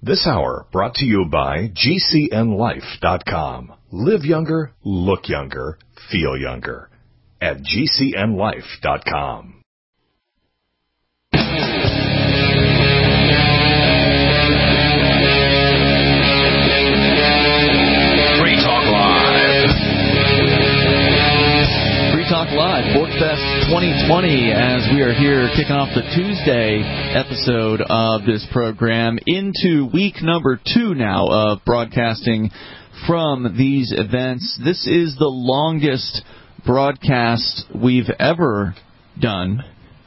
This hour brought to you by GCNLife.com. Live younger, look younger, feel younger. At GCNLife.com. Talk Live, Forkfest 2020, as we are here kicking off the Tuesday episode of this program into week number 2 now of broadcasting from these events. This is the longest broadcast we've ever done.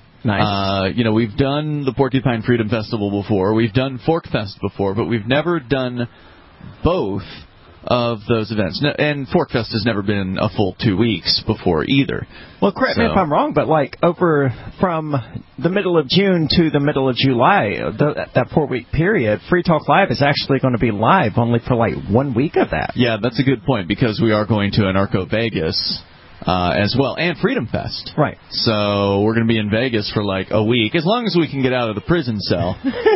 Nice. We've done the Porcupine Freedom Festival before, we've done Forkfest before, but we've never done both of those events. And Forkfest has never been a full 2 weeks before either. Well, correct me if I'm wrong, but over from the middle of June to the middle of July, that 4-week period, Free Talk Live is actually going to be live only for 1 week of that. Yeah, that's a good point, because we are going to Anarcho Vegas as well, and Freedom Fest. Right. So we're going to be in Vegas for a week, as long as we can get out of the prison cell,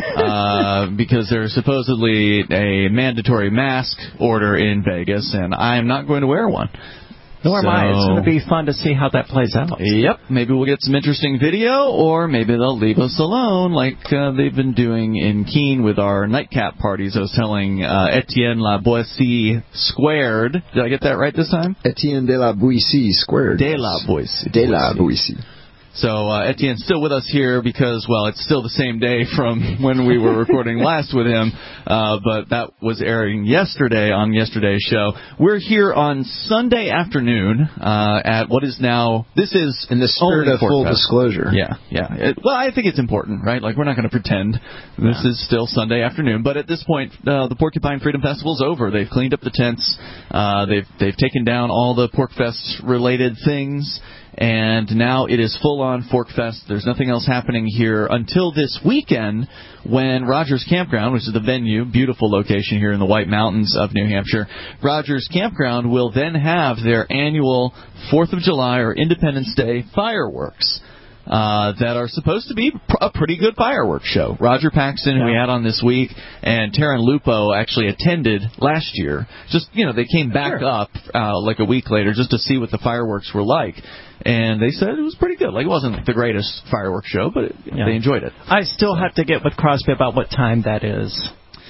because there's supposedly a mandatory mask order in Vegas, and I'm not going to wear one. Nor am I. It's going to be fun to see how that plays out. Yep. Maybe we'll get some interesting video, or maybe they'll leave us alone like they've been doing in Keene with our nightcap parties. I was telling Etienne La Boissy Squared. Did I get that right this time? Etienne de la Boissy Squared. De la Boissy. De la Boissy. So Etienne's still with us here because, it's still the same day from when we were recording last with him, but that was airing yesterday on yesterday's show. We're here on Sunday afternoon at what is now, this is in the spirit of full disclosure. Yeah. I think it's important, right? We're not going to pretend this is still Sunday afternoon, but at this point, the Porcupine Freedom Festival's over. They've cleaned up the tents. They've taken down all the Porkfest related things. And now it is full-on Forkfest. There's nothing else happening here until this weekend when Rogers Campground, which is the venue, beautiful location here in the White Mountains of New Hampshire, Rogers Campground will then have their annual 4th of July or Independence Day fireworks. That are supposed to be a pretty good fireworks show. Roger Paxton, who we had on this week, and Taryn Lupo actually attended last year. Just, they came back up a week later just to see what the fireworks were like. And they said it was pretty good. It wasn't the greatest fireworks show, but they enjoyed it. I still have to get with Crosby about what time that is.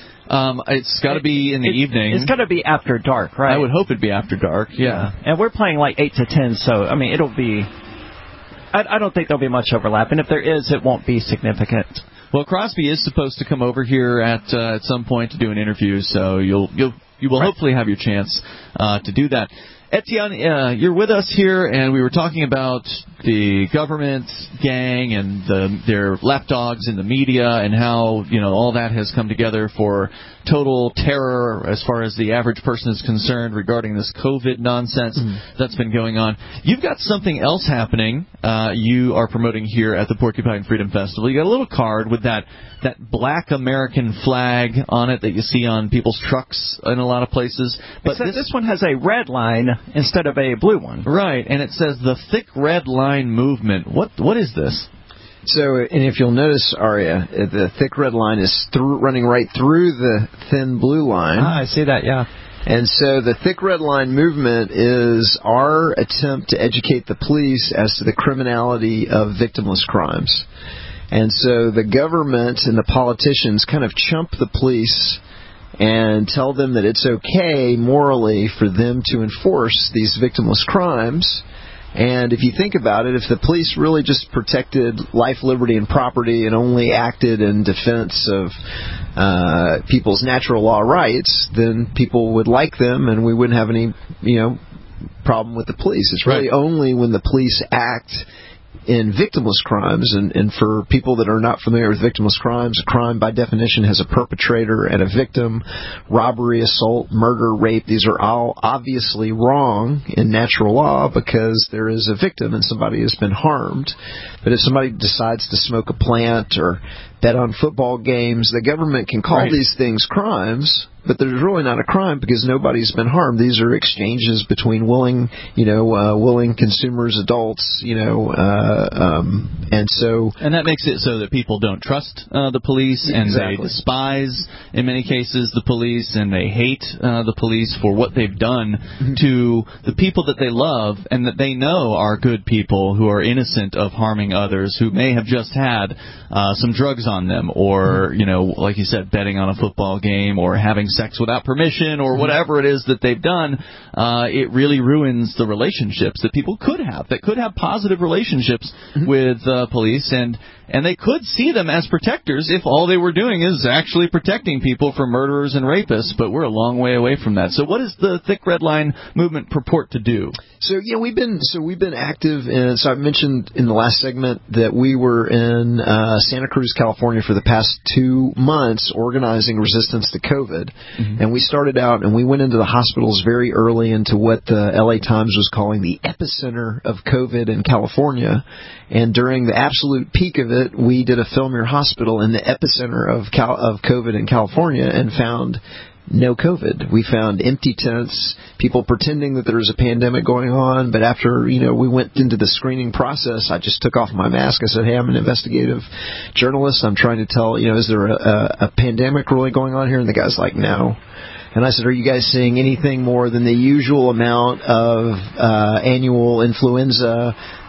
It's got to be in the evening. It's got to be after dark, right? I would hope it'd be after dark, yeah. And we're playing 8 to 10, so, it'll be... I don't think there'll be much overlap, and if there is, it won't be significant. Well, Crosby is supposed to come over here at some point to do an interview, so you will hopefully have your chance to do that. Etienne, you're with us here, and we were talking about the government gang and their lapdogs in the media and how, all that has come together for total terror as far as the average person is concerned regarding this COVID nonsense that's been going on. You've got something else happening you are promoting here at the Porcupine Freedom Festival. You got a little card with that black American flag on it that you see on people's trucks in a lot of places. But this one has a red line instead of a blue one. Right, and it says the Thick Red Line Movement. What is this? So, and if you'll notice, Aria, the thick red line is running right through the thin blue line. I see that, yeah. And so the Thick Red Line movement is our attempt to educate the police as to the criminality of victimless crimes. And so the government and the politicians kind of chump the police and tell them that it's okay morally for them to enforce these victimless crimes. And if you think about it, if the police really just protected life, liberty, and property and only acted in defense of people's natural law rights, then people would like them and we wouldn't have any, problem with the police. It's really only when the police act in victimless crimes, and for people that are not familiar with victimless crimes, a crime by definition has a perpetrator and a victim. Robbery, assault, murder, rape, these are all obviously wrong in natural law because there is a victim and somebody has been harmed. But if somebody decides to smoke a plant or bet on football games. The government can call these things crimes, but there's really not a crime because nobody's been harmed. These are exchanges between willing consumers, adults, and that makes it so that people don't trust the police, and they despise, in many cases, the police, and they hate the police for what they've done to the people that they love and that they know are good people who are innocent of harming others, who may have just had some drugs on them, or like you said, betting on a football game, or having sex without permission, or whatever it is that they've done. It really ruins the relationships that people could have positive relationships with police, and they could see them as protectors if all they were doing is actually protecting people from murderers and rapists, but we're a long way away from that. So what does the Thick Red Line movement purport to do? So we've been active in, so I mentioned in the last segment that we were in Santa Cruz, California for the past 2 months organizing resistance to COVID. And we started out and we went into the hospitals very early into what the LA Times was calling the epicenter of COVID in California. And during the absolute peak of it, we did a Film Your Hospital in the epicenter of COVID in California and found no COVID. We found empty tents, people pretending that there was a pandemic going on, but after, we went into the screening process, I just took off my mask. I said, hey, I'm an investigative journalist. I'm trying to tell, is there a pandemic really going on here? And the guy's like, no. And I said, are you guys seeing anything more than the usual amount of annual influenza,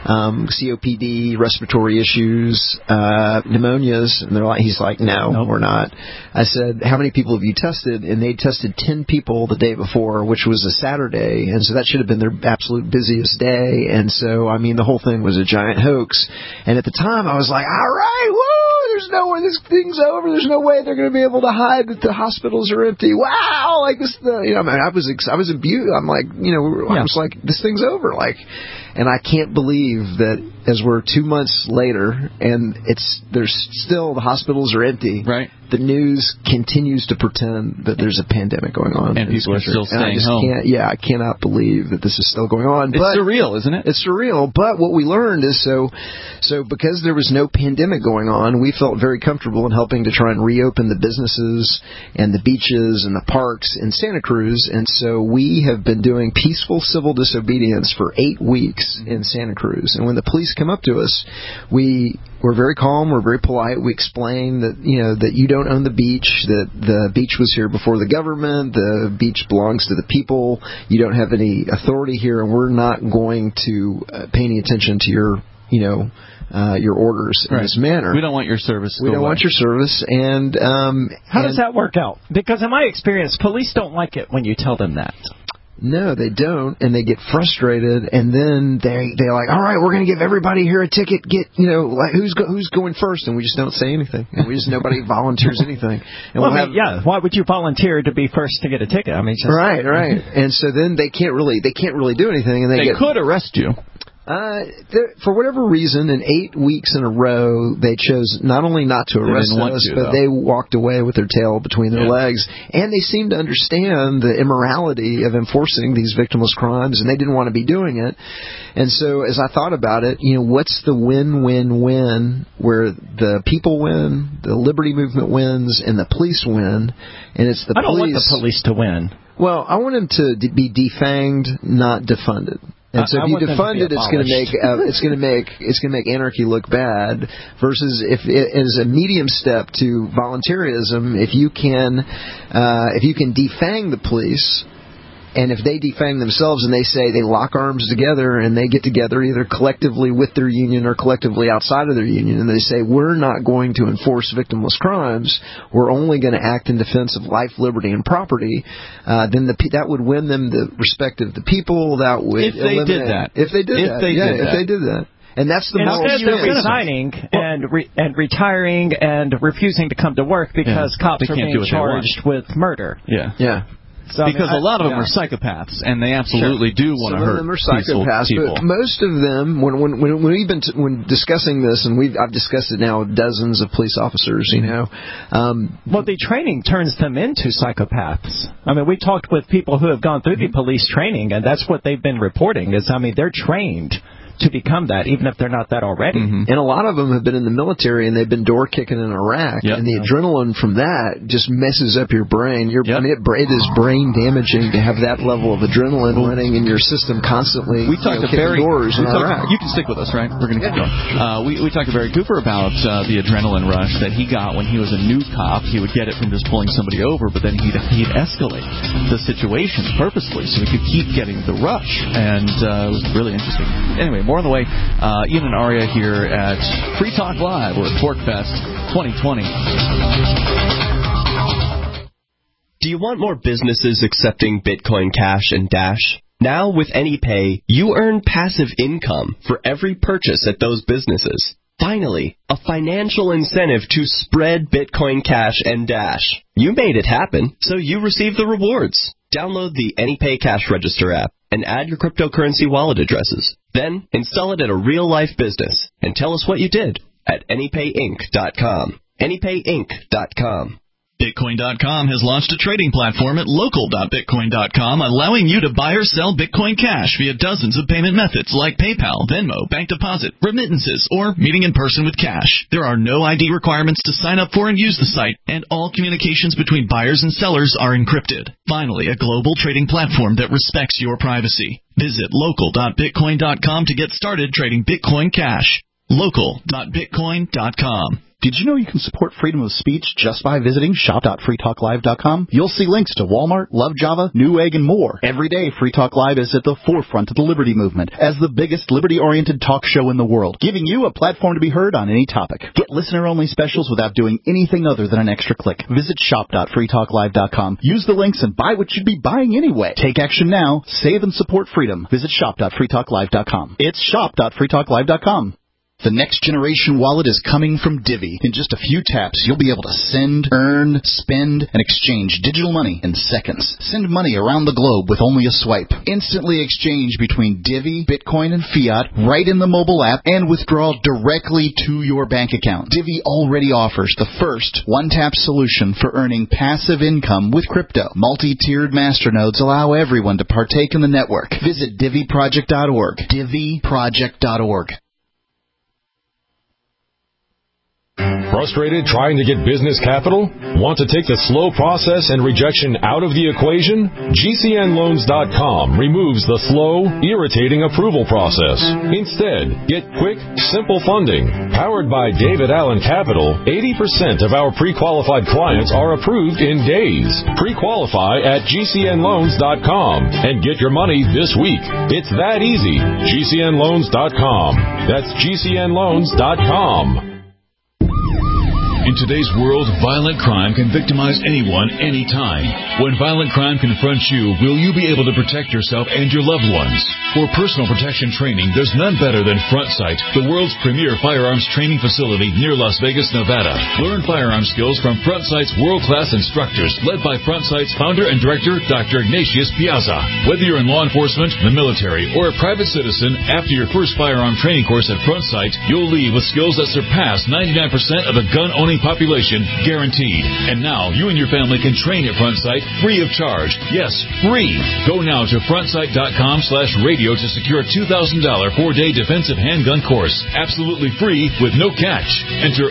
COPD, respiratory issues, pneumonias? And he's like, no, we're not. I said, how many people have you tested? And they tested 10 people the day before, which was a Saturday. And so that should have been their absolute busiest day. And so, the whole thing was a giant hoax. And at the time, I was like, all right, woo! There's no way this thing's over. There's no way they're going to be able to hide that the hospitals are empty. Wow! Like this, I was abused. I'm like, I was like, this thing's over. And I can't believe that as we're 2 months later and there's still the hospitals are empty. Right. The news continues to pretend that there's a pandemic going on. And people are still staying home. I cannot believe that this is still going on. It's surreal, isn't it? It's surreal. But what we learned is so because there was no pandemic going on, we felt very comfortable in helping to try and reopen the businesses and the beaches and the parks in Santa Cruz. And so we have been doing peaceful civil disobedience for 8 weeks in Santa Cruz. And when the police come up to us, we're very calm, we're very polite. We explain that that you don't own the beach, that the beach was here before the government, the beach belongs to the people. You don't have any authority here, and we're not going to pay any attention to your orders in this manner. We don't want your service. We don't want your service. And how does that work out? Because in my experience, police don't like it when you tell them that. No, they don't, and they get frustrated, and then they're like, all right, we're going to give everybody here a ticket. Get who's going first, and we just don't say anything, and nobody volunteers anything. And why would you volunteer to be first to get a ticket? Right, and so then they can't really do anything, and they could arrest you. For whatever reason, in 8 weeks in a row, they chose not only not to arrest us, but they walked away with their tail between their legs. And they seemed to understand the immorality of enforcing these victimless crimes, and they didn't want to be doing it. And so as I thought about it, what's the win-win-win where the people win, the liberty movement wins, and the police win? And it's the police. I don't want the police to win. Well, I want them to be defanged, not defunded. And so if you defund it, it's going to make anarchy look bad. Versus if it is a medium step to voluntarism, if you can defang the police, and if they defang themselves and they say they lock arms together and they get together either collectively with their union or collectively outside of their union, and they say we're not going to enforce victimless crimes, we're only going to act in defense of life, liberty, and property, then that would win them the respect of the people. That would if they did that. And that's the moral instead they're resigning and retiring and refusing to come to work because cops are being charged with murder. Yeah. So, because a lot of them are psychopaths, and they absolutely do want to hurt psychopaths, people. But most of them, when discussing this, and I've discussed it now with dozens of police officers, the training turns them into psychopaths. We talked with people who have gone through the police training, and that's what they've been reporting. They're trained to become that, even if they're not that already. And a lot of them have been in the military, and they've been door kicking in Iraq, and the adrenaline from that just messes up your brain. I mean, it is brain damaging to have that level of adrenaline running in your system constantly. We talked to Barry. You can stick with us, right? We're going to keep going. We talked to Barry Cooper about the adrenaline rush that he got when he was a new cop. He would get it from just pulling somebody over, but then he'd escalate the situation purposely so he could keep getting the rush, and it was really interesting. Anyway, more on the way. Ian and Aria here at Free Talk Live. We're at PorcFest 2020. Do you want more businesses accepting Bitcoin Cash and Dash? Now with AnyPay, you earn passive income for every purchase at those businesses. Finally, a financial incentive to spread Bitcoin Cash and Dash. You made it happen, so you receive the rewards. Download the AnyPay Cash Register app and add your cryptocurrency wallet addresses. Then install it at a real-life business and tell us what you did at AnyPayInc.com. AnyPayInc.com. Bitcoin.com has launched a trading platform at local.bitcoin.com, allowing you to buy or sell Bitcoin Cash via dozens of payment methods like PayPal, Venmo, bank deposit, remittances, or meeting in person with cash. There are no ID requirements to sign up for and use the site, and all communications between buyers and sellers are encrypted. Finally, a global trading platform that respects your privacy. Visit local.bitcoin.com to get started trading Bitcoin Cash. Local.bitcoin.com. Did you know you can support freedom of speech just by visiting shop.freetalklive.com? You'll see links to Walmart, Love Java, Newegg, and more. Every day, Free Talk Live is at the forefront of the liberty movement as the biggest liberty-oriented talk show in the world, giving you a platform to be heard on any topic. Get listener-only specials without doing anything other than an extra click. Visit shop.freetalklive.com. Use the links and buy what you'd be buying anyway. Take action now. Save and support freedom. Visit shop.freetalklive.com. It's shop.freetalklive.com. The next generation wallet is coming from Divvy. In just a few taps, you'll be able to send, earn, spend, and exchange digital money in seconds. Send money around the globe with only a swipe. Instantly exchange between Divvy, Bitcoin, and fiat right in the mobile app and withdraw directly to your bank account. Divvy already offers the first one-tap solution for earning passive income with crypto. Multi-tiered masternodes allow everyone to partake in the network. Visit DivvyProject.org. DivvyProject.org. Frustrated trying to get business capital? Want to take the slow process and rejection out of the equation? GCNLoans.com removes the slow, irritating approval process. Instead, get quick, simple funding. Powered by David Allen Capital, 80% of our pre-qualified clients are approved in days. Pre-qualify at GCNLoans.com and get your money this week. It's that easy. GCNLoans.com. That's GCNLoans.com. In today's world, violent crime can victimize anyone, anytime. When violent crime confronts you, will you be able to protect yourself and your loved ones? For personal protection training, there's none better than FrontSight, the world's premier firearms training facility near Las Vegas, Nevada. Learn firearm skills from FrontSight's world-class instructors, led by FrontSight's founder and director, Dr. Ignatius Piazza. Whether you're in law enforcement, the military, or a private citizen, after your first firearm training course at FrontSight, you'll leave with skills that surpass 99% of the gun-owning population, guaranteed. And now, you and your family can train at FrontSight free of charge. Yes, free. Go now to frontsight.com/radio to secure a $2,000 4-day defensive handgun course. Absolutely free with no catch. Enter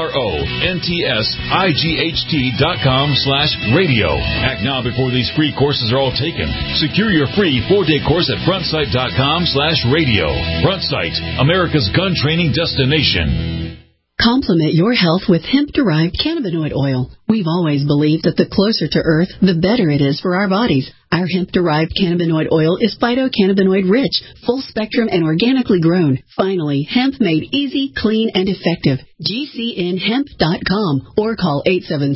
FRONTSIGHT.com/radio. Act now before these free courses are all taken. Secure your free 4-day course at frontsight.com/radio. FrontSight, America's gun training destination. Complement your health with hemp-derived cannabinoid oil. We've always believed that the closer to Earth, the better it is for our bodies. Our hemp-derived cannabinoid oil is phytocannabinoid-rich, full-spectrum, and organically grown. Finally, hemp made easy, clean, and effective. GCNHemp.com or call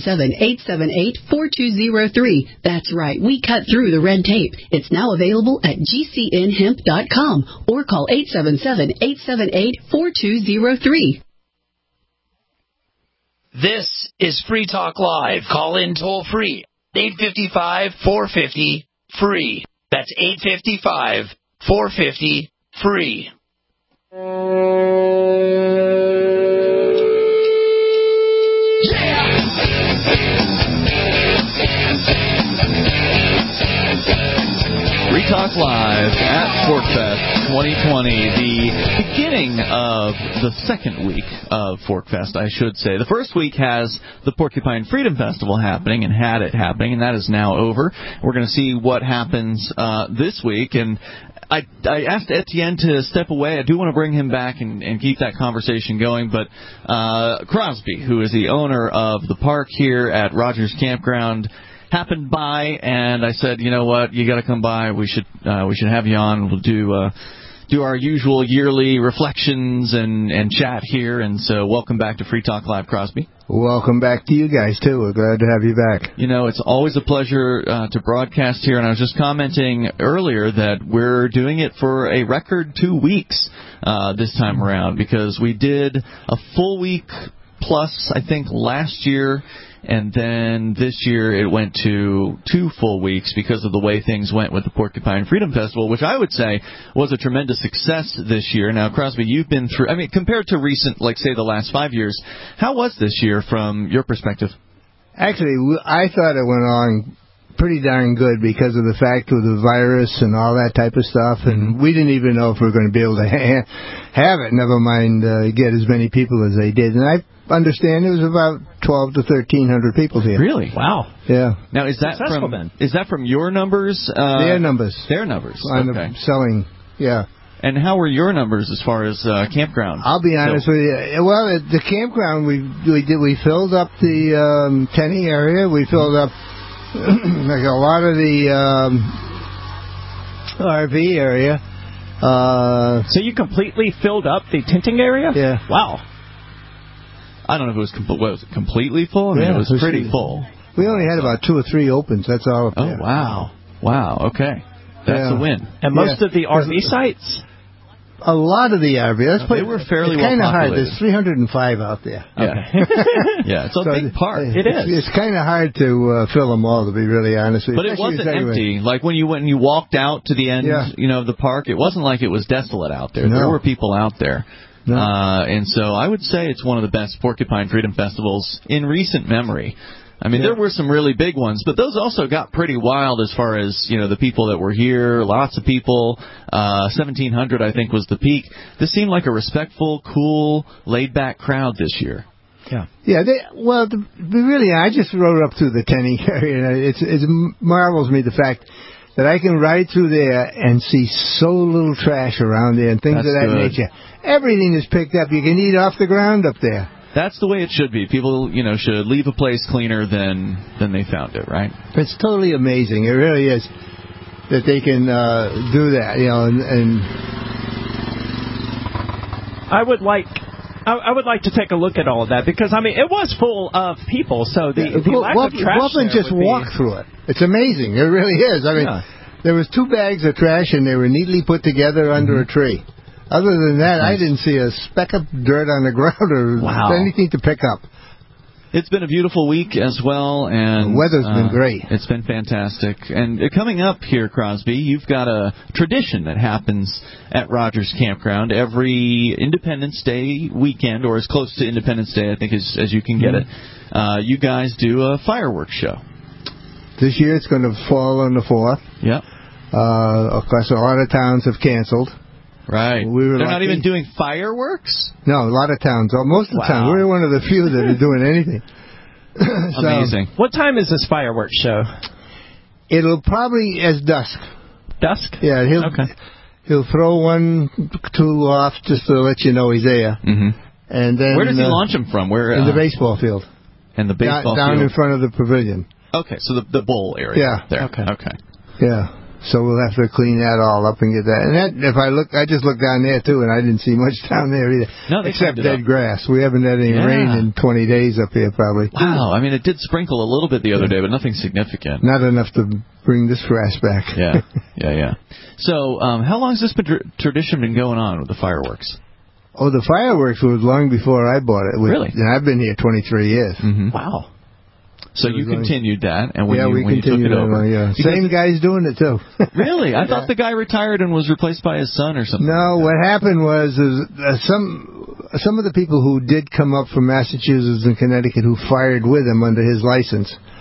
877-878-4203. That's right, we cut through the red tape. It's now available at GCNHemp.com or call 877-878-4203. This is Free Talk Live. Call in toll free. 855-450-FREE. That's 855-450-FREE. Free Talk Live at Forkfest 2020, the beginning of the second week of Forkfest, I should say. The first week has the Porcupine Freedom Festival happening, and had it happening, and that is now over. We're going to see what happens this week, and I asked Etienne to step away. I do want to bring him back and keep that conversation going, but Crosby, who is the owner of the park here at Rogers Campground, happened by, and I said, you know what, you got to come by. We should have you on. We'll do our usual yearly reflections and chat here. And so, welcome back to Free Talk Live, Crosby. Welcome back to you guys too. We're glad to have you back. You know, it's always a pleasure to broadcast here. And I was just commenting earlier that we're doing it for a record 2 weeks this time around, because we did a full week plus, I think, last year. And then this year it went to 2 full weeks because of the way things went with the Porcupine Freedom Festival, which I would say was a tremendous success this year. Now, Crosby, you've been through, I mean, compared to recent, like, say, the last 5 years, how was this year from your perspective? Actually, I thought it went on pretty darn good because of the fact of the virus and all that type of stuff. And we didn't even know if we were going to be able to have it, never mind get as many people as they did. And I understand it was about 12 to 1,300 people here. Really? Wow. Yeah. Now, is that from your numbers? Their numbers. Their numbers. On okay. the selling, yeah. And how were your numbers as far as campground? I'll be honest with you. Well, at the campground, we filled up the Tenny area. We filled up like a lot of the RV area. So you completely filled up the tenting area? Yeah. Wow. I don't know if it was completely full. I mean, it was pretty full. We only had about 2 or 3 opens. That's all up there. Oh, wow. Wow, okay. That's a win. And most of the RV sites? A lot of the RV. They were fairly well populated. It's kind of hard. There's 305 out there. Okay. Yeah, it's a big park. It is. It's kind of hard to fill them all, to be really honest with you. But it wasn't empty. Like when you walked out to the end, of the park, it wasn't like it was desolate out there. No. There were people out there. No. And so I would say it's one of the best Porcupine Freedom Festivals in recent memory. I mean, there were some really big ones, but those also got pretty wild as far as, the people that were here. Lots of people. 1,700, I think, was the peak. This seemed like a respectful, cool, laid-back crowd this year. Yeah. Yeah. Really, I just rode up through the Tenny area. It marvels me the fact that I can ride through there and see so little trash around there and things of that nature. Everything is picked up. You can eat off the ground up there. That's the way it should be. People, should leave a place cleaner than they found it, right? It's totally amazing. It really is that they can do that, and I would like to take a look at all of that because, I mean, it was full of people, so the lack of trash Wolfman just walked through it. It's amazing. It really is. I mean, there was 2 bags of trash, and they were neatly put together under a tree. Other than that, I didn't see a speck of dirt on the ground or anything to pick up. It's been a beautiful week as well, and the weather's been great. It's been fantastic. And coming up here, Crosby, you've got a tradition that happens at Rogers Campground every Independence Day weekend, or as close to Independence Day, I think, as you can get it. You guys do a fireworks show. This year it's going to fall on the 4th. Yep. Of course, a lot of towns have canceled. Right. They're not even doing fireworks? No, a lot of towns. Most of the towns. We're one of the few that are doing anything. Amazing. What time is this fireworks show? It'll probably as dusk. Dusk? Yeah, he'll throw 1, 2 off just to let you know he's there. Mm-hmm. And then where does he launch them from? Where in the baseball field. In the baseball field? Down in front of the pavilion. Okay, so the bowl area. Yeah. There. Okay. Yeah. So we'll have to clean that all up and get that. And I just looked down there too, and I didn't see much down there either. No, except dead grass. We haven't had any rain in 20 days up here, probably. Wow. I mean, it did sprinkle a little bit the other day, but nothing significant. Not enough to bring this grass back. Yeah. So, how long has this tradition been going on with the fireworks? Oh, the fireworks was long before I bought it. Really? And I've been here 23 years. Mm-hmm. Wow. So you continued that, and when you took it over, same guy's doing it too. Really? I thought the guy retired and was replaced by his son or something. No, what happened was some of the people who did come up from Massachusetts and Connecticut who fired with him under his license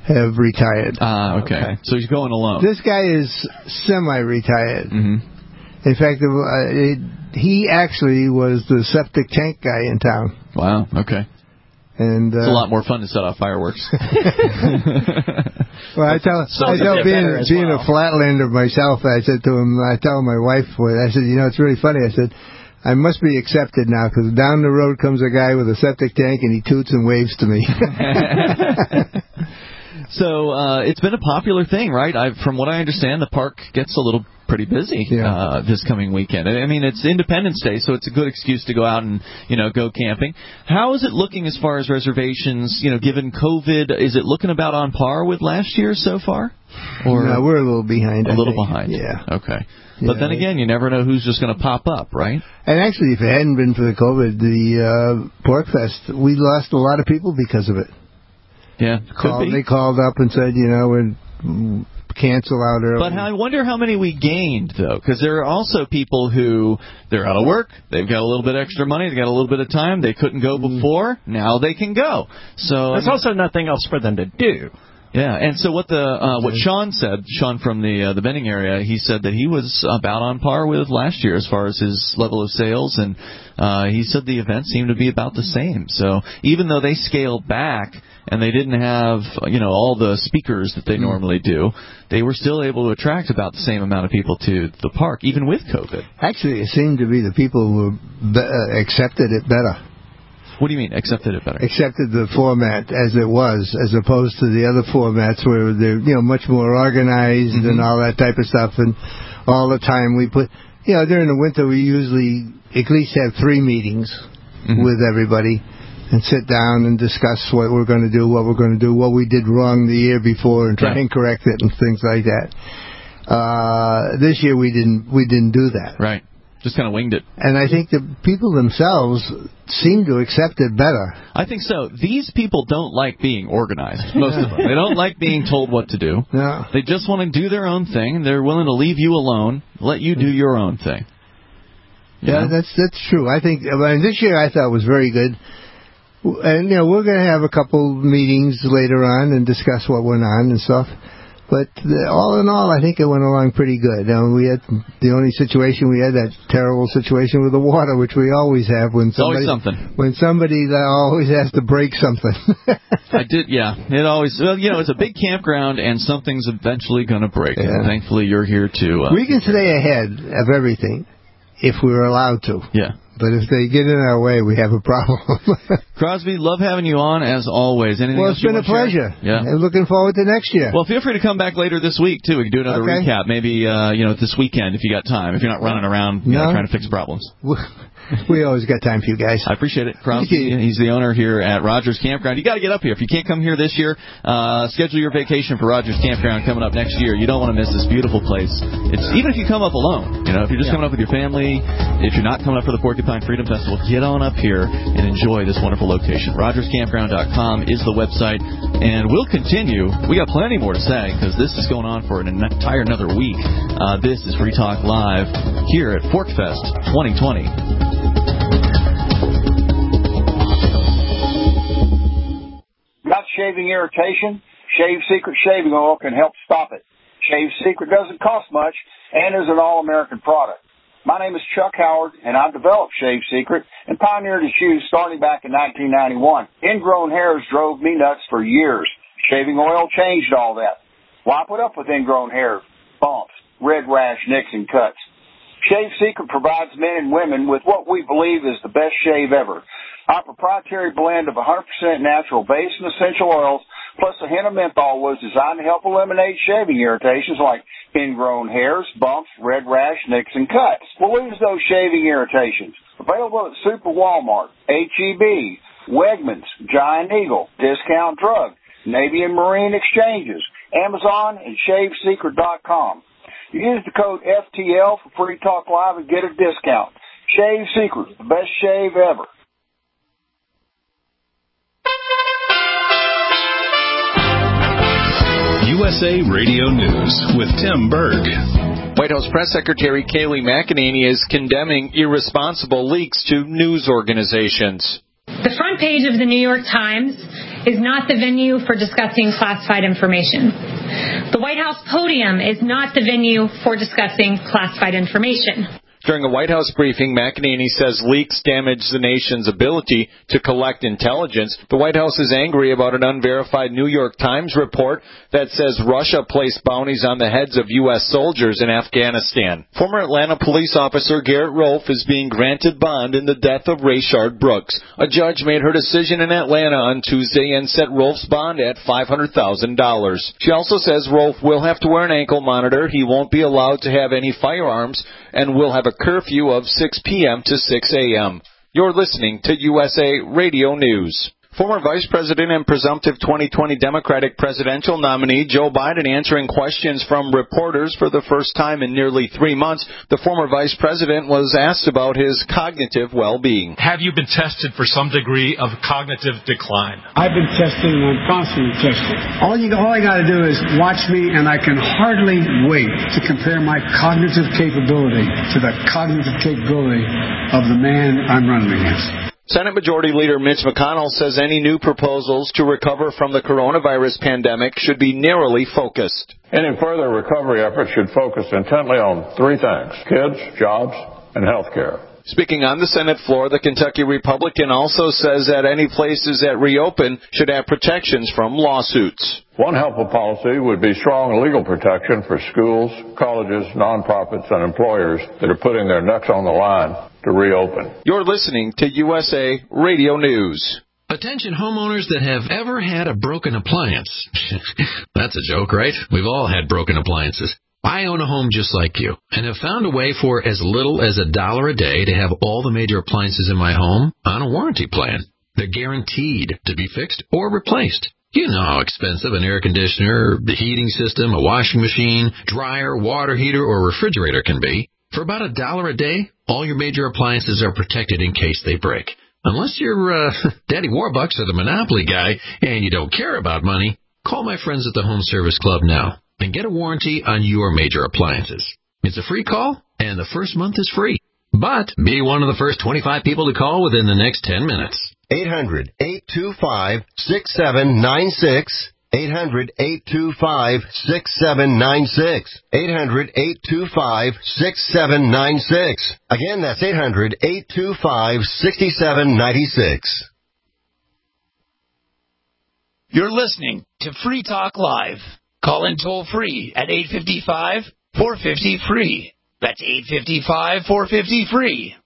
have retired. Okay. So he's going alone. This guy is semi-retired. Mm-hmm. In fact, he actually was the septic tank guy in town. Wow, okay. And it's a lot more fun to set off fireworks. Well, I tell being a flatlander myself, I said to him, I tell my wife, I said, it's really funny. I said, I must be accepted now because down the road comes a guy with a septic tank and he toots and waves to me. So it's been a popular thing, right? From what I understand, the park gets pretty busy this coming weekend. I mean, it's Independence Day, so it's a good excuse to go out and go camping. How is it looking as far as reservations? Given COVID, is it looking about on par with last year so far? Or no, we're a little behind. A little behind. Yeah. Okay. But then again, you never know who's just going to pop up, right? And actually, if it hadn't been for the COVID, the Pork Fest, we lost a lot of people because of it. Yeah, They called up and said, we'd cancel out early. But I wonder how many we gained, though, because there are also people who, they're out of work, they've got a little bit extra money, they've got a little bit of time, they couldn't go before, now they can go. So there's also nothing else for them to do. Yeah, and so what Sean said, Sean from the Benning area, he said that he was about on par with last year as far as his level of sales, and he said the events seemed to be about the same. So even though they scaled back and they didn't have all the speakers that they normally do, they were still able to attract about the same amount of people to the park, even with COVID. Actually, it seemed to be the people who accepted it better. What do you mean, accepted it better? Accepted the format as it was, as opposed to the other formats where they're, much more organized and all that type of stuff. And all the time we put, during the winter we usually at least have 3 meetings with everybody and sit down and discuss what we're going to do, what we did wrong the year before and try and correct it and things like that. This year we didn't do that. Right. Just kind of winged it. And I think the people themselves seem to accept it better. I think so. These people don't like being organized, most of them. They don't like being told what to do. No. They just want to do their own thing. They're willing to leave you alone, let you do your own thing. Yeah, that's true. I think this year I thought was very good. And, we're going to have a couple meetings later on and discuss what went on and stuff. But all in all, I think it went along pretty good. We had the only situation we had, that terrible situation with the water, which we always have when somebody always has to break something. I did, yeah. It always, it's a big campground, and something's eventually going to break. Yeah. And thankfully, you're here to. We can stay ahead of everything if we're allowed to. Yeah. But if they get in our way, we have a problem. Crosby, love having you on, as always. Anything it's been a pleasure. Yeah. And looking forward to next year. Well, feel free to come back later this week, too. We can do another recap. Maybe, this weekend if you got time, if you're not running around trying to fix problems. We always got time for you guys. I appreciate it. Crosby, he's the owner here at Rogers Campground. You got to get up here. If you can't come here this year, schedule your vacation for Rogers Campground coming up next year. You don't want to miss this beautiful place. Even if you come up alone, if you're just coming up with your family, if you're not coming up for the Porcupine Freedom Festival, get on up here and enjoy this wonderful location. RogersCampground.com is the website, and we'll continue. We got plenty more to say because this is going on for an entire another week. This is Free Talk Live here at PorcFest 2020. Got shaving irritation? Shave Secret shaving oil can help stop it. Shave Secret doesn't cost much and is an all-American product. My name is Chuck Howard, and I developed Shave Secret and pioneered its use starting back in 1991. Ingrown hairs drove me nuts for years. Shaving oil changed all that. Why put up with ingrown hair, bumps, red rash, nicks, and cuts? Shave Secret provides men and women with what we believe is the best shave ever. Our proprietary blend of 100% natural base and essential oils plus a hint of menthol was designed to help eliminate shaving irritations like ingrown hairs, bumps, red rash, nicks, and cuts. We'll lose those shaving irritations. Available at Super Walmart, H-E-B, Wegmans, Giant Eagle, Discount Drug, Navy and Marine Exchanges, Amazon, and ShaveSecret.com. Use the code FTL for Free Talk Live and get a discount. Shave Secret, the best shave ever. USA Radio News with Tim Berg. White House Press Secretary Kayleigh McEnany is condemning irresponsible leaks to news organizations. The front page of the New York Times is not the venue for discussing classified information. The White House podium is not the venue for discussing classified information. During a White House briefing, McEnany says leaks damage the nation's ability to collect intelligence. The White House is angry about an unverified New York Times report that says Russia placed bounties on the heads of U.S. soldiers in Afghanistan. Former Atlanta police officer Garrett Rolfe is being granted bond in the death of Rayshard Brooks. A judge made her decision in Atlanta on Tuesday and set Rolfe's bond at $500,000. She also says Rolfe will have to wear an ankle monitor, he won't be allowed to have any firearms, and will have a curfew of 6 p.m. to 6 a.m. You're listening to USA Radio News. Former Vice President and presumptive 2020 Democratic presidential nominee Joe Biden answering questions from reporters for the first time in nearly 3 months. The former vice president was asked about his cognitive well-being. Have you been tested for some degree of cognitive decline? I've been tested and I'm constantly tested. All I got to do is watch me, and I can hardly wait to compare my cognitive capability to the cognitive capability of the man I'm running against. Senate Majority Leader Mitch McConnell says any new proposals to recover from the coronavirus pandemic should be narrowly focused. Any further recovery efforts should focus intently on 3 things: kids, jobs, and health care. Speaking on the Senate floor, the Kentucky Republican also says that any places that reopen should have protections from lawsuits. One helpful policy would be strong legal protection for schools, colleges, nonprofits, and employers that are putting their necks on the line to reopen. You're listening to USA Radio News. Attention homeowners that have ever had a broken appliance. That's a joke, right? We've all had broken appliances. I own a home just like you and have found a way for as little as $1 a day to have all the major appliances in my home on a warranty plan. They're guaranteed to be fixed or replaced. You know how expensive an air conditioner, the heating system, a washing machine, dryer, water heater, or refrigerator can be. For about $1 a day, all your major appliances are protected in case they break. Unless you're Daddy Warbucks or the Monopoly guy and you don't care about money, call my friends at the Home Service Club now and get a warranty on your major appliances. It's a free call, and the first month is free. But be one of the first 25 people to call within the next 10 minutes. 800-825-6796. 800-825-6796. 800-825-6796. Again, that's 800-825-6796. You're listening to Free Talk Live. Call in toll free at 855-450-FREE. That's 855-450-FREE.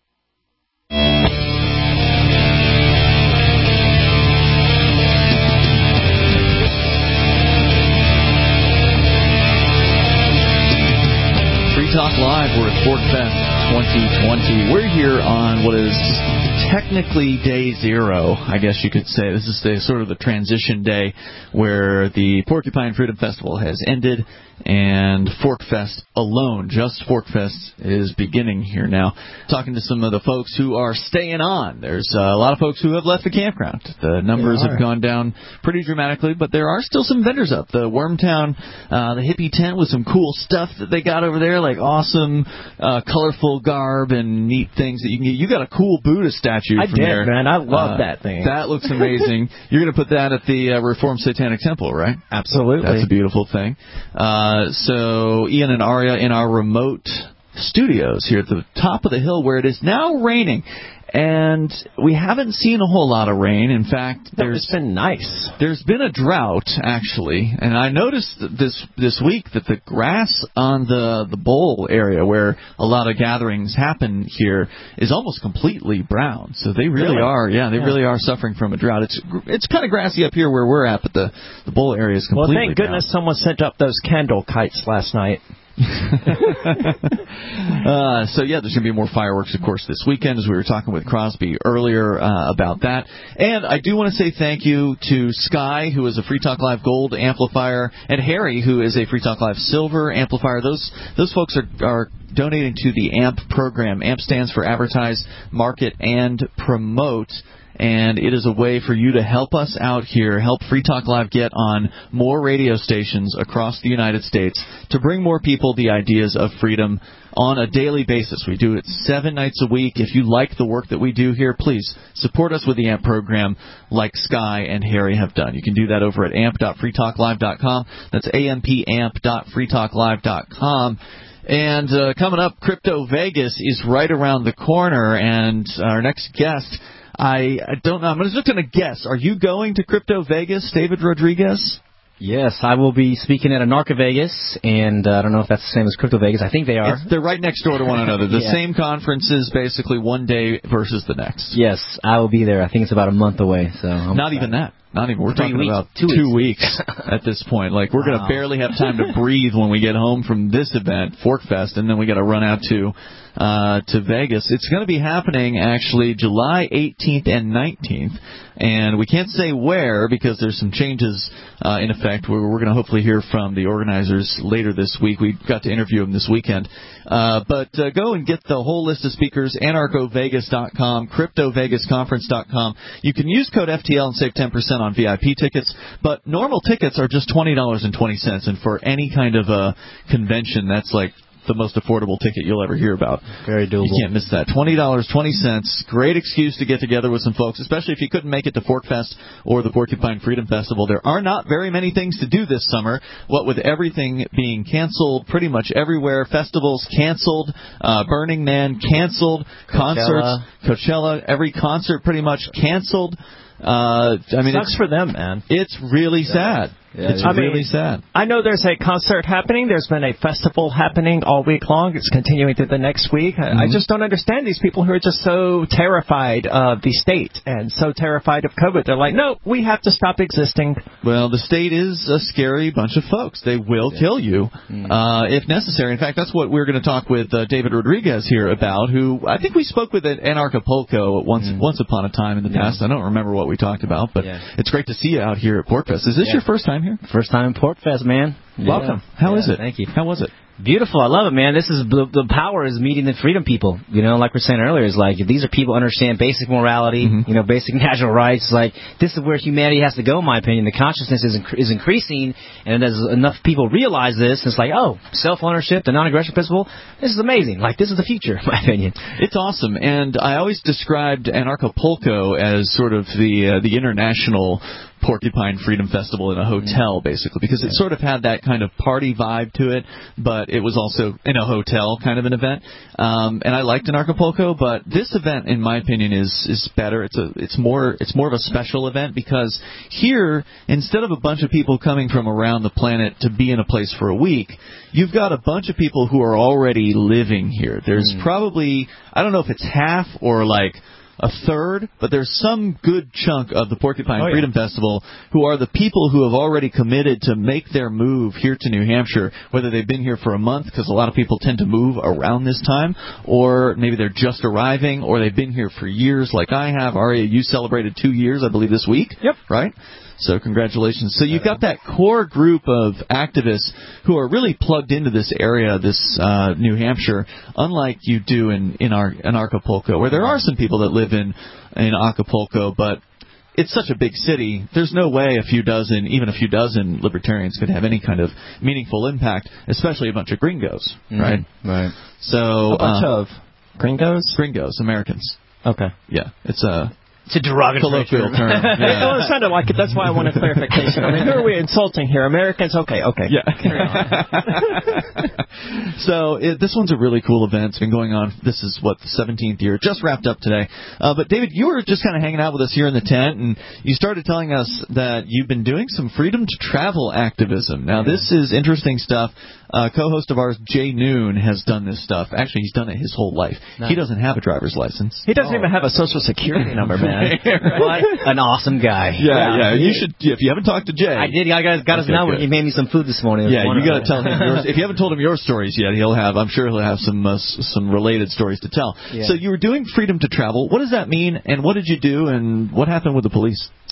Free Talk Live, we're at ForkFest 2020. We're here on what is technically day 0, I guess you could say. This is sort of the transition day where the Porcupine Freedom Festival has ended and ForkFest alone, just ForkFest, is beginning here now. Talking to some of the folks who are staying on. There's a lot of folks who have left the campground. The numbers have gone down pretty dramatically, but there are still some vendors up. The Wormtown, the hippie tent with some cool stuff that they got over there, like awesome, colorful garb and neat things that you can get. You got a cool Buddha statue from there. I did, man. I love that thing. That looks amazing. You're going to put that at the Reformed Satanic Temple, right? Absolutely. That's a beautiful thing. So Ian and Aria in our remote studios here at the top of the hill where it is now raining. And we haven't seen a whole lot of rain. In fact, it's been nice. There's been a drought, actually. And I noticed this week that the grass on the bowl area where a lot of gatherings happen here is almost completely brown. So they really are, really are suffering from a drought. It's kind of grassy up here where we're at, but the bowl area is completely brown. Well, thank goodness someone sent up those candle kites last night. So yeah, there's going to be more fireworks, of course, this weekend, as we were talking with Crosby earlier about that. And I do want to say thank you to Sky, who is a Free Talk Live Gold amplifier, and Harry, who is a Free Talk Live Silver amplifier. Those folks are donating to the AMP program. AMP stands for Advertise, Market, and Promote. and it is a way for you to help us out here, help Free Talk Live get on more radio stations across the United States to bring more people the ideas of freedom on a daily basis. We do it 7 nights a week. If you like the work that we do here, please support us with the AMP program like Sky and Harry have done. You can do that over at amp.freetalklive.com. That's amp.freetalklive.com. And coming up, Crypto Vegas is right around the corner, and our next guest, I don't know, I'm just going to guess. Are you going to Crypto Vegas, David Rodriguez? Yes, I will be speaking at Anarcha Vegas, and I don't know if that's the same as Crypto Vegas. I think they are. They're right next door to one another. The same conferences, basically one day versus the next. Yes, I will be there. I think it's about a month away. So Not even that. Not even. We're talking about 2 weeks at this point. Like, we're going to barely have time to breathe when we get home from this event, Forkfest, and then we got to run out to Vegas. It's going to be happening, actually, July 18th and 19th. And we can't say where because there's some changes in effect. We're going to hopefully hear from the organizers later this week. We got to interview them this weekend. But go and get the whole list of speakers, anarchovegas.com, cryptovegasconference.com. You can use code FTL and save 10% on VIP tickets, but normal tickets are just $20.20. And for any kind of a convention, that's like the most affordable ticket you'll ever hear about. Very doable. You can't miss that. $20.20. Great excuse to get together with some folks, especially if you couldn't make it to Forkfest or the Porcupine Freedom Festival. There are not very many things to do this summer. What with everything being canceled pretty much everywhere, festivals canceled, Burning Man canceled, concerts, Coachella, every concert pretty much canceled. I mean, sucks for them, man. It's really sad. Yeah, it's really sad. I know there's a concert happening. There's been a festival happening all week long. It's continuing through the next week. I just don't understand these people who are just so terrified of the state and so terrified of COVID. They're like, no, we have to stop existing. Well, the state is a scary bunch of folks. They will kill you if necessary. In fact, that's what we're going to talk with David Rodriguez here about, who I think we spoke with at Anarchapulco once upon a time in the past. I don't remember what we talked about, but it's great to see you out here at Porkfest. Is this your first time here? First time in Porkfest, man. Welcome. How is it? Thank you. How was it? Beautiful. I love it, man. This is the power is meeting the freedom people. You know, like we were saying earlier, is like these are people who understand basic morality, you know, basic natural rights. Like this is where humanity has to go, in my opinion. The consciousness is increasing, and as enough people realize this, it's like, oh, self-ownership, the non-aggression principle. This is amazing. Like this is the future, in my opinion. It's awesome, and I always described Anarchapulco as sort of the international Porcupine Freedom Festival in a hotel, basically, because it sort of had that kind of party vibe to it, but it was also in a hotel kind of an event. And I liked Anarchapulco, but this event, in my opinion, is better. It's more of a special event because here, instead of a bunch of people coming from around the planet to be in a place for a week, you've got a bunch of people who are already living here. There's probably, I don't know if it's half or like a third, but there's some good chunk of the Porcupine Freedom Festival who are the people who have already committed to make their move here to New Hampshire, whether they've been here for a month, because a lot of people tend to move around this time, or maybe they're just arriving, or they've been here for years like I have. Aria, you celebrated 2 years, I believe, this week. Yep. Right? So congratulations. So you've got that core group of activists who are really plugged into this area, this New Hampshire, unlike you do in Acapulco, where there are some people that live in Acapulco, but it's such a big city. There's no way even a few dozen libertarians could have any kind of meaningful impact, especially a bunch of gringos, right? Right. So a bunch of gringos? Gringos, Americans. Okay. Yeah, it's a derogatory colloquial term. Yeah. Well, it sounded like it. That's why I wanted clarification. I mean, who are we insulting here? Americans? Okay. Yeah. So this one's a really cool event. It's been going on. This is, the 17th year. Just wrapped up today. But, David, you were just kind of hanging out with us here in the tent, and you started telling us that you've been doing some freedom to travel activism. Now, this is interesting stuff. Co-host of ours, Jay Noon, has done this stuff. Actually, he's done it his whole life. Nice. He doesn't have a driver's license. He doesn't even have a social security number, man. What an awesome guy. Yeah. You should, if you haven't talked to Jay. I did. I got his number. Good. He made me some food this morning. Yeah, you got to tell him yours. If you haven't told him your stories yet, I'm sure he'll have some related stories to tell. Yeah. So you were doing freedom to travel. What does that mean, and what did you do, and what happened with the police?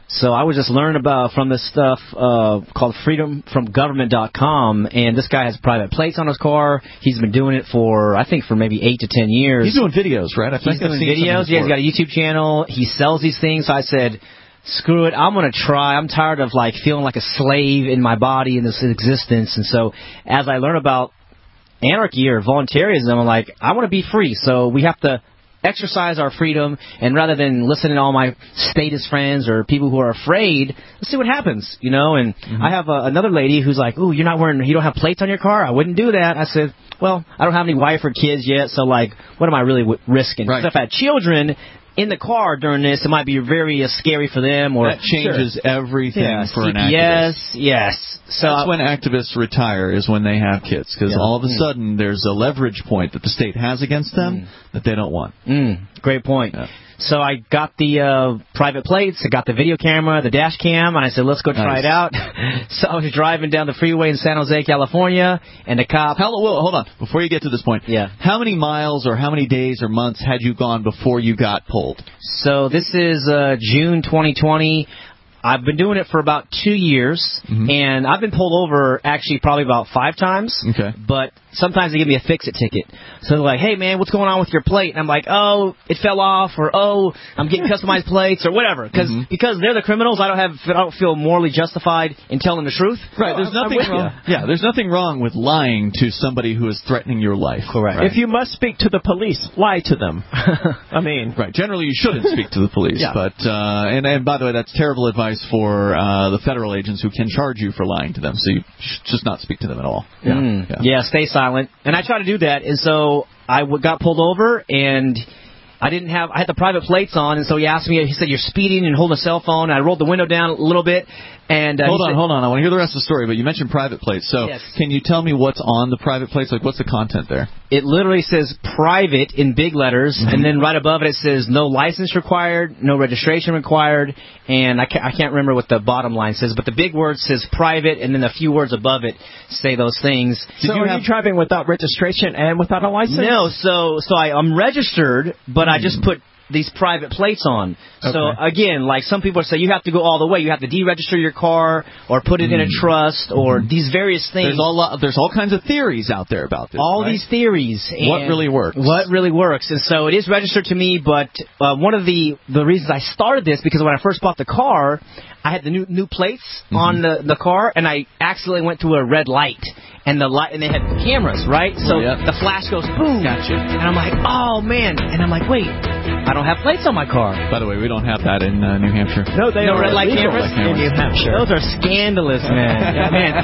So I was just learning from this stuff called freedomfromgovernment.com, and this guy has private plates on his car. He's been doing it for maybe 8 to 10 years. He's doing videos, right? He's doing videos. Yeah, he's got a YouTube channel. He sells these things. So I said, screw it, I'm going to try. I'm tired of feeling like a slave in my body in this existence. And so as I learn about anarchy or voluntarism, I'm like, I want to be free. So we have to exercise our freedom, and rather than listening to all my statist friends or people who are afraid, let's see what happens, And I have another lady who's like, "Ooh, you don't have plates on your car?" I wouldn't do that. I said, well, I don't have any wife or kids yet, so what am I really risking? Right. If I had children in the car during this, it might be very scary for them. Or that changes everything for an activist. Yes. So that's when activists retire, is when they have kids, because all of a sudden there's a leverage point that the state has against them that they don't want. Great point. Yeah. So I got the private plates, I got the video camera, the dash cam, and I said, let's go try it out. So I was driving down the freeway in San Jose, California, and the cop... Hold on. Before you get to this point, how many miles or how many days or months had you gone before you got pulled? So this is June 2020. I've been doing it for about 2 years, and I've been pulled over actually probably about 5 times. Okay. But sometimes they give me a fix-it ticket. So they're like, hey, man, what's going on with your plate? And I'm like, oh, it fell off, or oh, I'm getting customized plates, or whatever. Because they're the criminals, I don't feel morally justified in telling the truth. Right. There's nothing wrong. Yeah, there's nothing wrong with lying to somebody who is threatening your life. Correct. Right. If you must speak to the police, lie to them. I mean, right. Generally, you shouldn't speak to the police. But and by the way, that's terrible advice for the federal agents who can charge you for lying to them. So you should just not speak to them at all. Yeah, stay silent. And I try to do that. And so I got pulled over, and I had the private plates on, and so he asked me, he said, you're speeding and holding a cell phone. And I rolled the window down a little bit. And hold on. I want to hear the rest of the story, but you mentioned private plates. So can you tell me what's on the private plates? What's the content there? It literally says private in big letters, and then right above it says no license required, no registration required, and I can't remember what the bottom line says, but the big word says private, and then a few words above it say those things. So are you driving without registration and without a license? No, so I'm registered, but I just put these private plates on. Okay. So again, some people say, you have to go all the way. You have to deregister your car or put it in a trust or these various things. There's all kinds of theories out there about this. These theories. What really works? What really works? And so it is registered to me, but one of the reasons I started this, because when I first bought the car, I had the new plates on the car, and I accidentally went through a red light. And they had cameras, right? So the flash goes boom. Gotcha. And I'm like, oh man. And I'm like, wait, I don't have plates on my car. By the way, we don't have that in New Hampshire. No, they don't. Red light cameras in New Hampshire. Those are scandalous, man. Man, $300.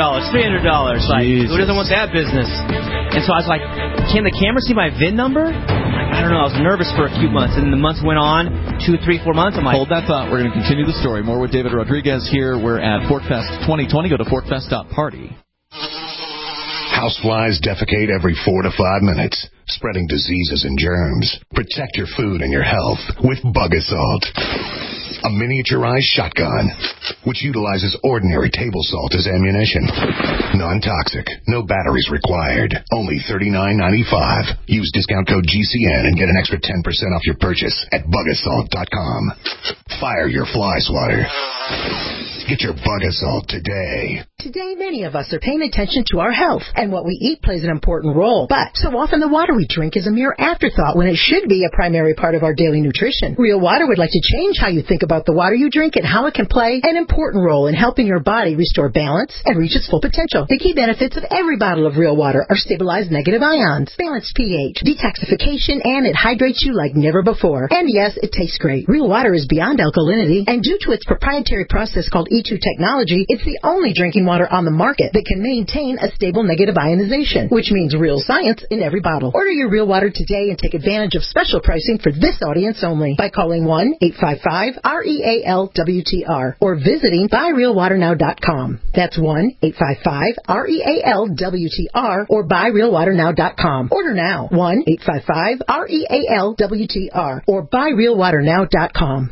Who doesn't want that business? And so I was like, can the camera see my VIN number? I don't know. I was nervous for a few months, and the months went on, 2, 3, 4 months. I'm like, hold that thought. We're going to continue the story. More with David Rodriguez here. We're at ForkFest 2020. Go to forkfest.party. Houseflies defecate every 4 to 5 minutes, spreading diseases and germs. Protect your food and your health with Bug Assault, a miniaturized shotgun which utilizes ordinary table salt as ammunition. Non-toxic, no batteries required, only $39.95. Use discount code GCN and get an extra 10% off your purchase at bugassault.com. Fire your fly swatter. Get your Bug Assault today. Today, many of us are paying attention to our health, and what we eat plays an important role. But so often the water we drink is a mere afterthought when it should be a primary part of our daily nutrition. Real Water would like to change how you think about the water you drink and how it can play an important role in helping your body restore balance and reach its full potential. The key benefits of every bottle of Real Water are stabilized negative ions, balanced pH, detoxification, and it hydrates you like never before. And yes, it tastes great. Real Water is beyond alkalinity, and due to its proprietary process called E2 technology, it's the only drinking water on the market that can maintain a stable negative ionization, which means real science in every bottle. Order your Real Water today and take advantage of special pricing for this audience only by calling 1-855-REAL-WTR or visiting buyrealwaternow.com. That's 1-855-REAL-WTR or buyrealwaternow.com. Order now. 1-855-REAL-WTR or buyrealwaternow.com.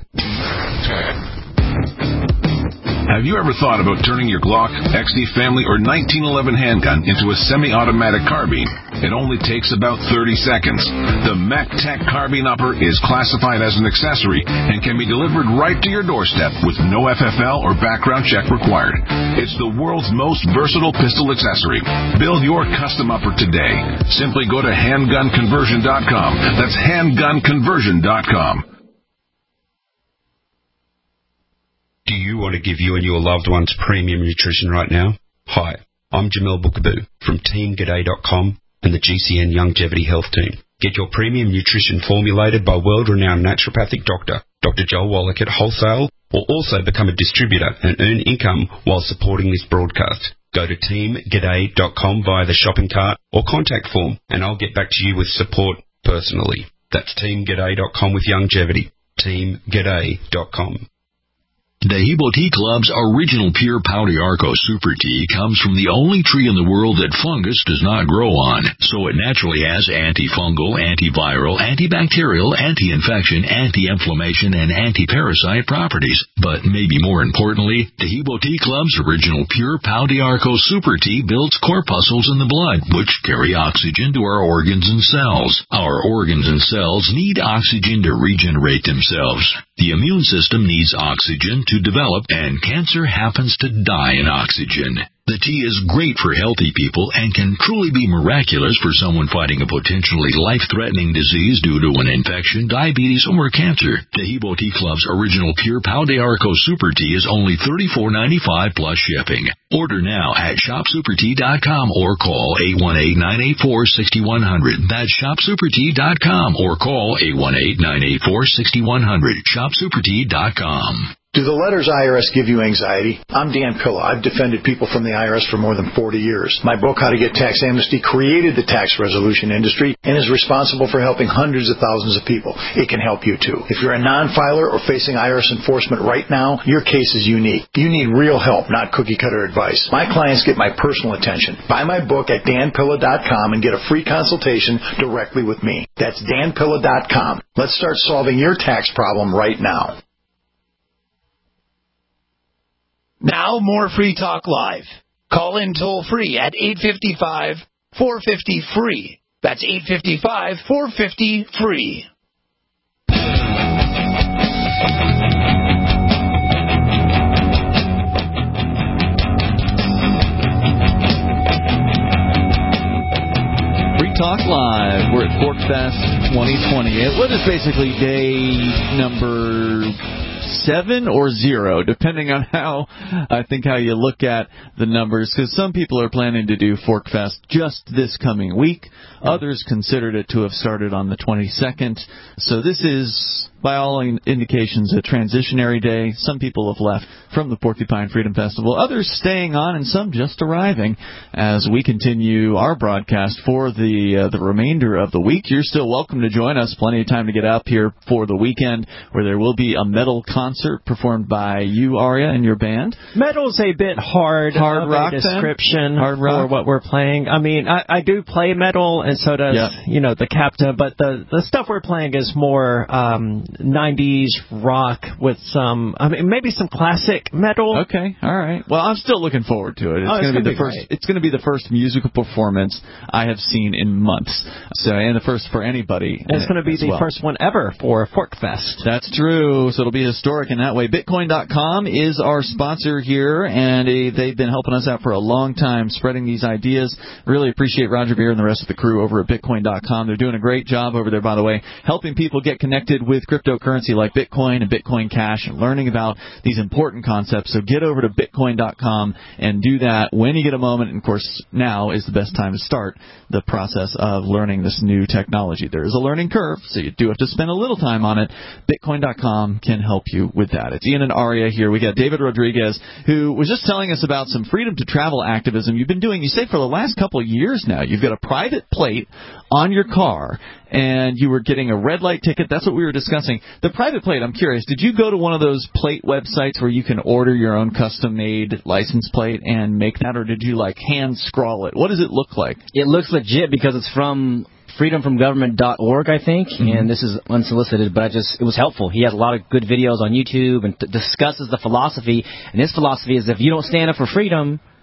Have you ever thought about turning your Glock, XD Family, or 1911 handgun into a semi-automatic carbine? It only takes about 30 seconds. The MacTech Carbine Upper is classified as an accessory and can be delivered right to your doorstep with no FFL or background check required. It's the world's most versatile pistol accessory. Build your custom upper today. Simply go to handgunconversion.com. That's handgunconversion.com. Do you want to give you and your loved ones premium nutrition right now? Hi, I'm Jamel Bookaboo from TeamGaday.com and the GCN Longevity Health Team. Get your premium nutrition formulated by world-renowned naturopathic doctor, Dr. Joel Wallach at Wholesale, or also become a distributor and earn income while supporting this broadcast. Go to TeamGaday.com via the shopping cart or contact form, and I'll get back to you with support personally. That's TeamGaday.com with longevity. TeamGaday.com. Dehibo Tea Club's original pure Pau d'Arco Super Tea comes from the only tree in the world that fungus does not grow on, so it naturally has antifungal, antiviral, antibacterial, anti-infection, anti-inflammation, and anti-parasite properties. But maybe more importantly, Dehibo Tea Club's original pure Pau d'Arco Super Tea builds corpuscles in the blood, which carry oxygen to our organs and cells. Our organs and cells need oxygen to regenerate themselves. The immune system needs oxygen to develop, and cancer happens to die in oxygen. The tea is great for healthy people and can truly be miraculous for someone fighting a potentially life-threatening disease due to an infection, diabetes, or cancer. Dehibo Tea Club's original pure Pau d'Arco Super Tea is only $34.95 plus shipping. Order now at shopsupertea.com or call 818-984-6100. That's shopsupertea.com or call 818-984-6100. Shopsupertea.com. Do the letters IRS give you anxiety? I'm Dan Pilla. I've defended people from the IRS for more than 40 years. My book, How to Get Tax Amnesty, created the tax resolution industry and is responsible for helping hundreds of thousands of people. It can help you, too. If you're a non-filer or facing IRS enforcement right now, your case is unique. You need real help, not cookie-cutter advice. My clients get my personal attention. Buy my book at danpilla.com and get a free consultation directly with me. That's danpilla.com. Let's start solving your tax problem right now. Now more Free Talk Live. Call in toll-free at 855-450-FREE. That's 855-450-FREE. Free Talk Live. We're at ForkFest 2020. What is basically day number 7 or 0, depending on how you look at the numbers, because some people are planning to do ForkFest just this coming week. Others considered it to have started on the 22nd. So this is, by all indications, a transitionary day. Some people have left from the Porcupine Freedom Festival, others staying on, and some just arriving as we continue our broadcast for the remainder of the week. You're still welcome to join us. Plenty of time to get up here for the weekend, where there will be a metal concert performed by you, Aria, and your band. Metal's a bit hard rock description hard rock for what we're playing. I mean, I do play metal, and so does the Capta, but the stuff we're playing is more 90s rock with some, maybe some classic metal. Okay, all right. Well, I'm still looking forward to it. It's going to be the first. Great. It's going to be the first musical performance I have seen in months. So, and the first for anybody. And it's going to be the first one ever for ForkFest. That's true. So it'll be historic in that way. Bitcoin.com is our sponsor here, and they've been helping us out for a long time, spreading these ideas. Really appreciate Roger Beer and the rest of the crew over at Bitcoin.com. They're doing a great job over there, by the way, helping people get connected with cryptocurrency like Bitcoin and Bitcoin Cash and learning about these important concepts. So get over to Bitcoin.com and do that when you get a moment. And, of course, now is the best time to start the process of learning this new technology. There is a learning curve, so you do have to spend a little time on it. Bitcoin.com can help you with that. It's Ian and Aria here. We got David Rodriguez, who was just telling us about some freedom to travel activism you've been doing, you say, for the last couple of years now. You've got a private plate on your car, and you were getting a red light ticket. That's what we were discussing. The private plate, I'm curious, did you go to one of those plate websites where you can order your own custom-made license plate and make that, or did you, hand scrawl it? What does it look like? It looks legit because it's from freedomfromgovernment.org, I think, and this is unsolicited, but it was helpful. He has a lot of good videos on YouTube and discusses the philosophy, and his philosophy is if you don't stand up for freedom,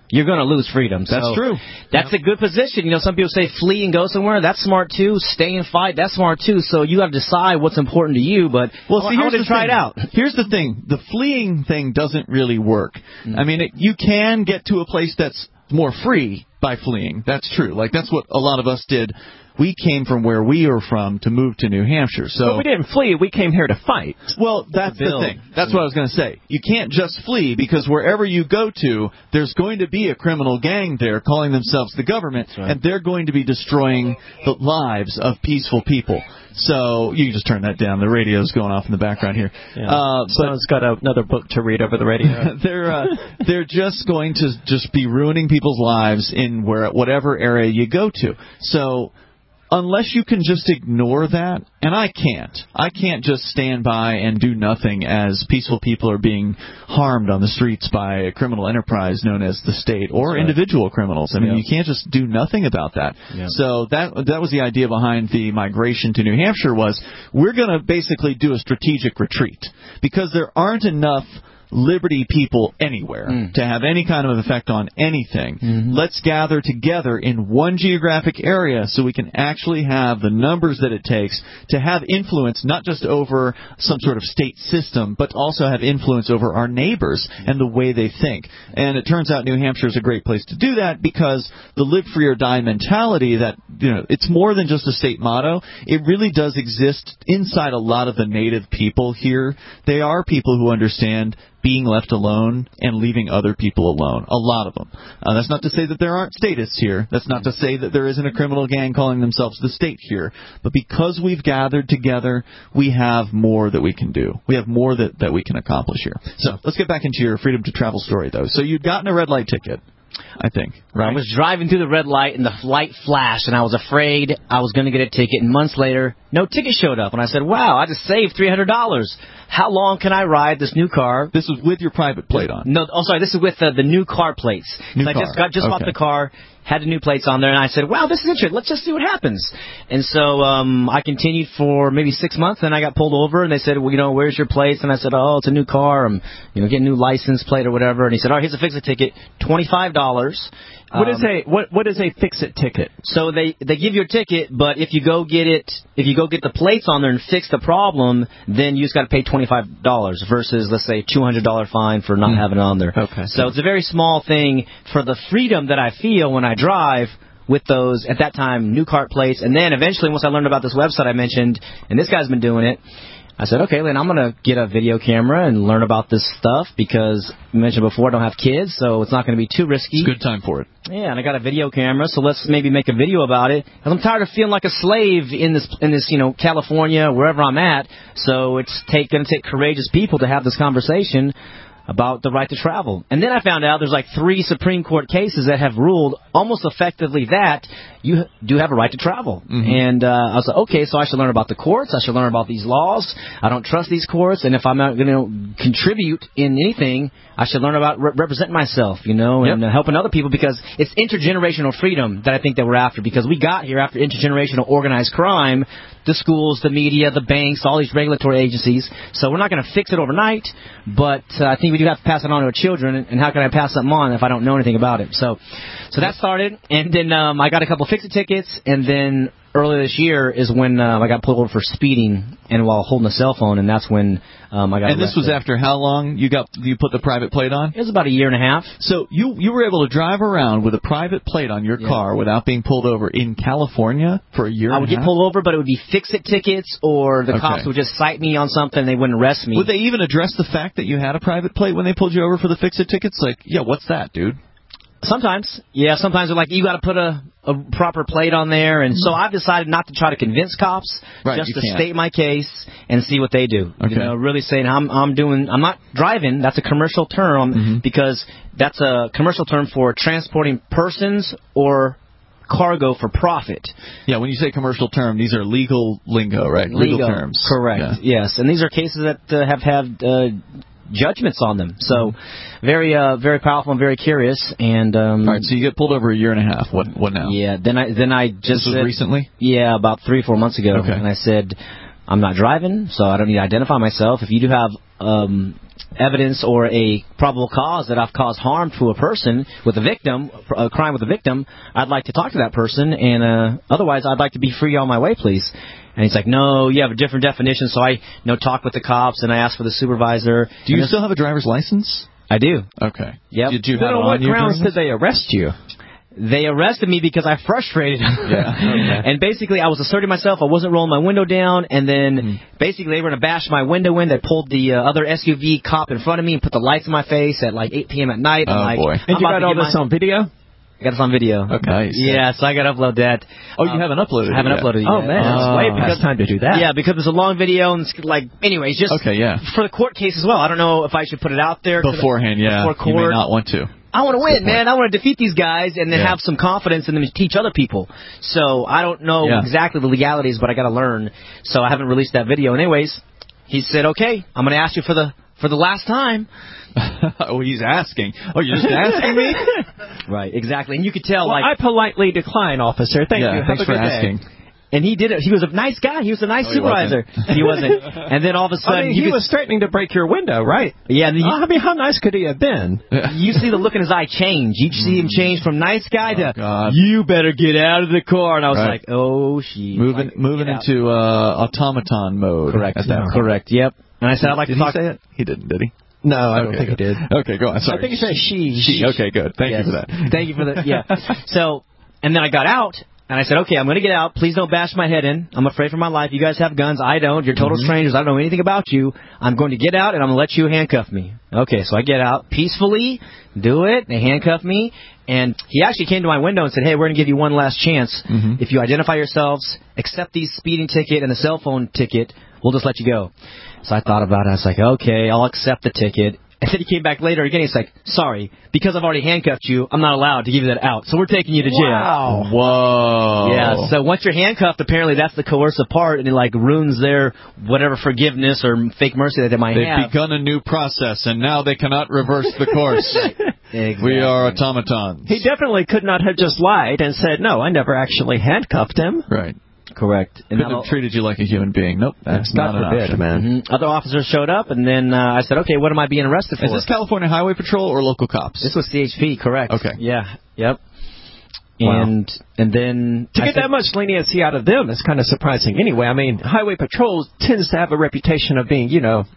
you're going to lose freedom. That's true. That's a good position. You know, some people say flee and go somewhere. That's smart too. Stay and fight. That's smart too. So you got to decide what's important to you. But I want to try it out. Here's the thing: the fleeing thing doesn't really work. I mean, you can get to a place that's more free by fleeing. That's true. Like that's what a lot of us did. We came from where we are from to move to New Hampshire. So but we didn't flee. We came here to fight. Well, that's the thing. That's what I was going to say. You can't just flee because wherever you go to, there's going to be a criminal gang there calling themselves the government, and they're going to be destroying the lives of peaceful people. So you can just turn that down. The radio's going off in the background here. Yeah. Someone's got another book to read over the radio. They're just going to just be ruining people's lives in whatever area you go to. So unless you can just ignore that, and I can't just stand by and do nothing as peaceful people are being harmed on the streets by a criminal enterprise known as the state or individual criminals. I mean, you can't just do nothing about that. Yeah. So that was the idea behind the migration to New Hampshire was we're going to basically do a strategic retreat because there aren't enough liberty people anywhere to have any kind of effect on anything. Let's gather together in one geographic area so we can actually have the numbers that it takes to have influence not just over some sort of state system, but also have influence over our neighbors and the way they think. And it turns out New Hampshire is a great place to do that because the live free or die mentality that, you know, it's more than just a state motto. It really does exist inside a lot of the native people here. They are people who understand being left alone and leaving other people alone. A lot of them. That's not to say that there aren't statists here. That's not to say that there isn't a criminal gang calling themselves the state here. But because we've gathered together, we have more that we can do. We have more that we can accomplish here. So let's get back into your freedom to travel story, though. So you'd gotten a red light ticket, I think, right? I was driving through the red light, and the light flashed, and I was afraid I was going to get a ticket. And months later, no ticket showed up. And I said, wow, I just saved $300. How long can I ride this new car? This was with your private plate on. No, sorry, this is with the new car plates. I just bought the car, had the new plates on there, and I said, wow, this is interesting. Let's just see what happens. And so I continued for maybe 6 months, and I got pulled over, and they said, well, you know, where's your plates? And I said, oh, it's a new car. I'm, getting a new license plate or whatever. And he said, all right, here's a fix-it ticket, $25. What is a fix-it ticket? So they give you a ticket, but if you go get the plates on there and fix the problem, then you just got to pay $25 versus, let's say, $200 fine for not having it on there. Okay. So it's a very small thing for the freedom that I feel when I drive with those, at that time, new cart plates. And then eventually, once I learned about this website I mentioned, and this guy's been doing it, I said, okay, Lynn, I'm going to get a video camera and learn about this stuff because you mentioned before I don't have kids, so it's not going to be too risky. It's a good time for it. Yeah, and I got a video camera, so let's maybe make a video about it. Because I'm tired of feeling like a slave in this California, wherever I'm at. So it's going to take courageous people to have this conversation about the right to travel. And then I found out there's like 3 Supreme Court cases that have ruled almost effectively that you do have a right to travel. And I was like, okay, so I should learn about the courts. I should learn about these laws. I don't trust these courts. And if I'm not going to contribute in anything, I should learn about representing myself, and helping other people, because it's intergenerational freedom that I think that we're after, because we got here after intergenerational organized crime, the schools, the media, the banks, all these regulatory agencies. So we're not going to fix it overnight, but I think we do have to pass it on to our children, and how can I pass something on if I don't know anything about it? So that started, and then I got a couple fix-it tickets, and then earlier this year is when I got pulled over for speeding and while holding a cell phone, and that's when I got arrested. And this was after how long you put the private plate on? It was about a year and a half. So you were able to drive around with a private plate on your car without being pulled over in California for a year and a half? I would get pulled over, but it would be fix-it tickets, or the cops would just cite me on something and they wouldn't arrest me. Would they even address the fact that you had a private plate when they pulled you over for the fix-it tickets? Like, yeah, what's that, dude? Sometimes. Yeah, sometimes they're like, you got to put a proper plate on there. And so I've decided not to try to convince cops, just to state my case and see what they do. Okay. Really saying I'm not driving. That's a commercial term because that's a commercial term for transporting persons or cargo for profit. Yeah, when you say commercial term, these are legal lingo, right? Legal terms. Correct. Yeah. Yes, and these are cases that have had judgments on them. So very powerful and very curious. And all right, so you get pulled over a year and a half. What now? Yeah, then I just this was recently? Yeah, about 3-4 months ago. Okay. And I said, I'm not driving, so I don't need to identify myself. If you do have evidence or a probable cause that I've caused harm to a person with a victim, a crime with a victim, I'd like to talk to that person, and otherwise I'd like to be free on my way, please. And he's like, no, you have a different definition. So I talk with the cops, and I ask for the supervisor. Do you still have a driver's license? I do. Okay. Yep. Did you have on what grounds did they arrest you? They arrested me because I frustrated them. Yeah, okay. And basically, I was asserting myself. I wasn't rolling my window down. And then basically, they were going to bash my window in. They pulled the other SUV cop in front of me and put the lights in my face at like 8 p.m. at night. Oh, boy. And you got all this on video? I got this on video. Okay. Nice. Yeah, so I got to upload that. Oh, you haven't uploaded it? I haven't uploaded it yet. Oh, man. It's way past time to do that. Yeah, because it's a long video, and it's like, anyways, just for the court case as well. I don't know if I should put it out there. Beforehand, before court. You may not want to. I want to win, man. I want to defeat these guys and then have some confidence in them to teach other people. So I don't know exactly the legalities, but I got to learn. So I haven't released that video. And anyways, he said, okay, I'm going to ask you for the last time. Oh, he's asking. Oh, you're just asking me? Right, exactly. And you could tell, I politely decline, officer. Thank you. Thanks for asking. And he did it. He was a nice guy. He was a nice supervisor. He wasn't. And then all of a sudden... he was threatening to break your window, right? Yeah. And how nice could he have been? You see the look in his eye change. You see him change from nice guy to, you better get out of the car. And I was like, oh, shit. Moving into automaton mode. Correct. Correct, yep. And I said, I'd like to talk... Did he say it? He didn't, did he? No, I don't think he did. Okay, go on. Sorry. I think he said she. She. Okay, good. Thank you for that. Thank you for that. Yeah. So, and then I got out. And I said, okay, I'm going to get out. Please don't bash my head in. I'm afraid for my life. You guys have guns. I don't. You're total strangers. I don't know anything about you. I'm going to get out, and I'm going to let you handcuff me. Okay, so I get out peacefully, do it. They handcuff me. And he actually came to my window and said, hey, we're going to give you one last chance. If you identify yourselves, accept the speeding ticket and the cell phone ticket, we'll just let you go. So I thought about it. I was like, okay, I'll accept the ticket. And then he came back later again. He's like, sorry, because I've already handcuffed you, I'm not allowed to give you that out. So we're taking you to jail. Wow. Whoa. Yeah, so once you're handcuffed, apparently that's the coercive part, and it like ruins their whatever forgiveness or fake mercy that they might have. They've begun a new process, and now they cannot reverse the course. Exactly. We are automatons. He definitely could not have just lied and said, no, I never actually handcuffed him. Right. Correct. And couldn't have treated you like a human being. Nope, that's not an option. Man. Other officers showed up, and then I said, okay, what am I being arrested for? Is this California Highway Patrol or local cops? This was CHP, correct. Okay. Yeah, yep. Wow. And then... To get that much leniency out of them is kind of surprising anyway. I mean, Highway Patrol tends to have a reputation of being,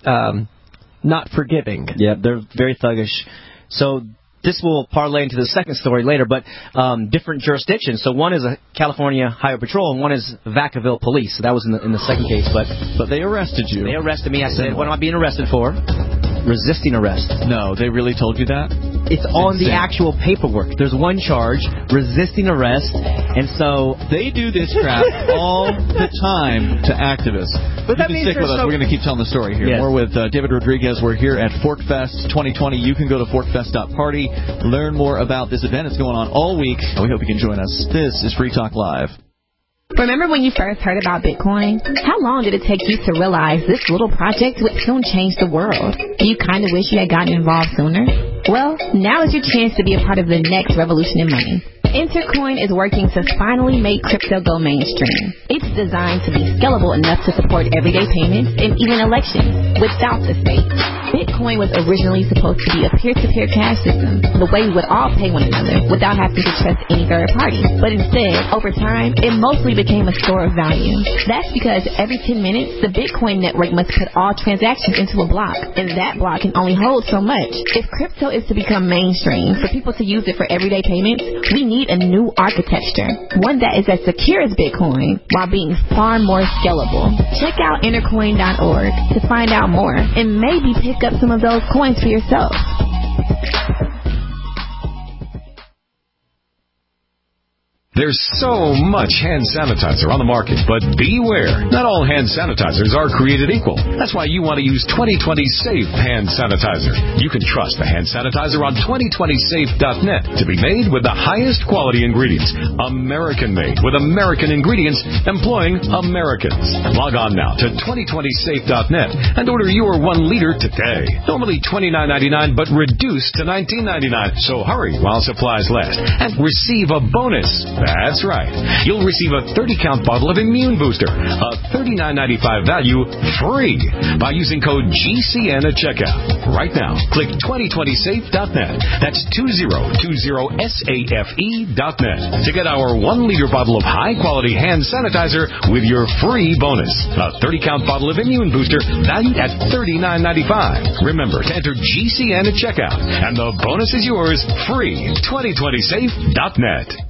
not forgiving. Yeah, they're very thuggish. So... This will parlay into the second story later, but different jurisdictions. So one is a California Highway Patrol, and one is Vacaville Police. So that was in the second case. But they arrested you. They arrested me. I said, what am I being arrested for? Resisting arrest. No, they really told you that? It's on the actual paperwork. There's one charge, resisting arrest, and so... They do this crap all the time to activists. But that means stick with us. So... We're going to keep telling the story here. Yes. More with David Rodriguez. We're here at ForkFest 2020. You can go to forkfest.party, learn more about this event. It's going on all week. We hope you can join us. This is Free Talk Live. Remember when you first heard about Bitcoin? How long did it take you to realize this little project would soon change the world? Do you kind of wish you had gotten involved sooner? Well, now is your chance to be a part of the next revolution in money. Intercoin is working to finally make crypto go mainstream. It's designed to be scalable enough to support everyday payments and even elections without the state. Bitcoin was originally supposed to be a peer-to-peer cash system, the way we would all pay one another without having to trust any third party. But instead, over time, it mostly became a store of value. That's because every 10 minutes, the Bitcoin network must put all transactions into a block, and that block can only hold so much. If crypto is to become mainstream, for people to use it for everyday payments, we need a new architecture, one that is as secure as Bitcoin while being far more scalable. Check out intercoin.org to find out more and maybe pick up some of those coins for yourself. There's so much hand sanitizer on the market, but beware. Not all hand sanitizers are created equal. That's why you want to use 2020 Safe Hand Sanitizer. You can trust the hand sanitizer on 2020safe.net to be made with the highest quality ingredients. American-made with American ingredients employing Americans. Log on now to 2020safe.net and order your 1 liter today. Normally $29.99, but reduced to $19.99. So hurry while supplies last and receive a bonus. That's right. You'll receive a 30-count bottle of Immune Booster, a $39.95 value, free by using code GCN at checkout. Right now, click 2020safe.net. That's 2020safe.net to get our 1-liter bottle of high-quality hand sanitizer with your free bonus. A 30-count bottle of Immune Booster valued at $39.95. Remember to enter GCN at checkout, and the bonus is yours free. 2020safe.net.